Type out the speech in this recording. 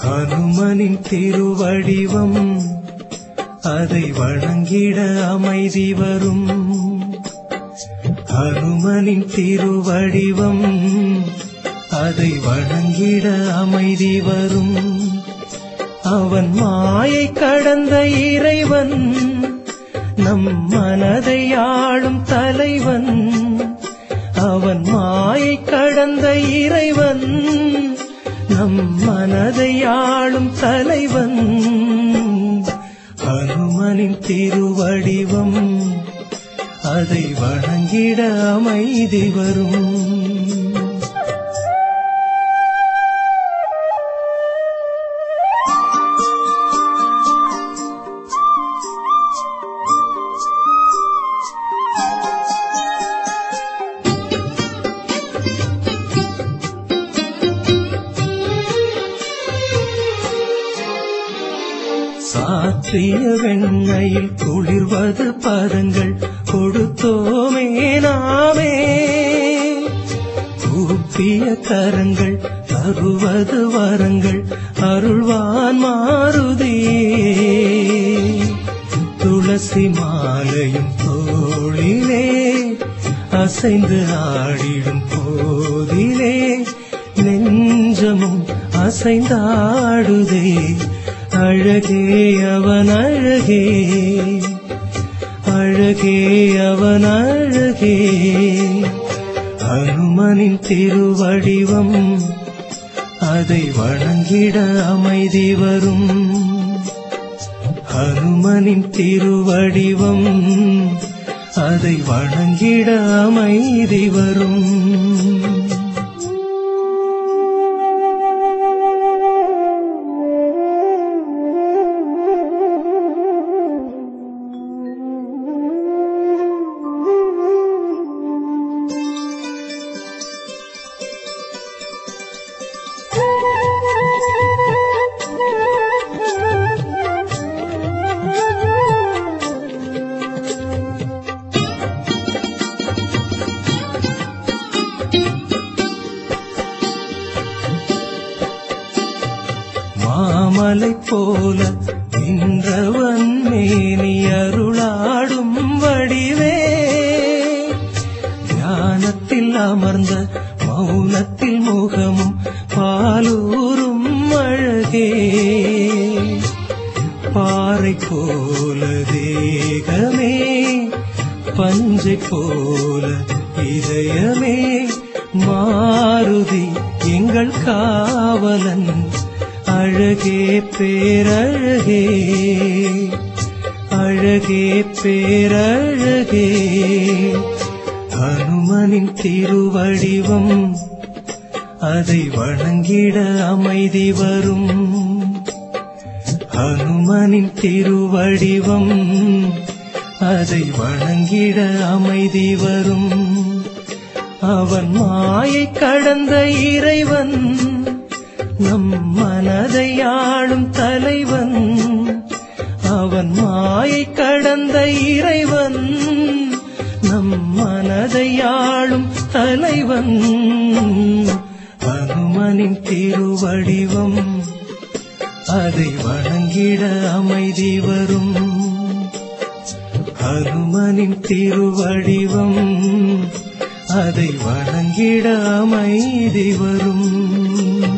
ஹனுமனின் திருவடிவம் அதை வணங்கிட அமைதி வரும். ஹனுமனின் திருவடிவம் அதை வணங்கிட அமைதி வரும். அவன் மாயை கடந்த இறைவன், நம் மனதை ஆளும் தலைவன். அவன் மாயை கடந்த இறைவன், நம் மனதை ஆளும் தலைவன். ஹனுமனின் திருவடிவம் அதை வணங்கிட அமைதி வரும். சாற்றிய வெண்ணையில் குளிர்வது பதங்கள் கொடுத்தோமே நாமே. கூப்பிய கரங்கள் தருவது வரங்கள் அருள்வான் மாருதியே. துளசி மாலையும் தோளிலே அசைந்து ஆடிடும் போதிலே நெஞ்சமும் அசைந்தாடுதே. அழகே அவன் அழகே, அழகே அவன் அழகே. ஹனுமனின் திருவடிவம் அதை வணங்கிட அமைதி வரும். ஹனுமனின் திருவடிவம் அதை வணங்கிட அமைதி வரும். மாமலை போல நின்றவன் மேனி அருளாடும் வடிவே. ஞானத்தில் அமர்ந்த மௌனத்தில் முகமும் பாலூரும் அழகே. பாறை போல தேகமே, பஞ்சை போல இதயமே. மாருதி எங்கள் காவலன், அழகே பேரழகே, அழகே பேரழகே. ஹனுமனின் திருவடிவம் அதை வணங்கிட அமைதி வரும். ஹனுமனின் திருவடிவம் அதை வணங்கிட அமைதி வரும். அவன் மாயை கடந்த இறைவன், நம் மனதை ஆளும் தலைவன். அவன் மாயை கடந்த இறைவன், நம் மனதை ஆளும் தலைவன். ஹனுமனின் திருவடிவம் அதை வணங்கிட அமைதி வரும். ஹனுமனின் திருவடிவம் அதை வணங்கிட அமைதி வரும்.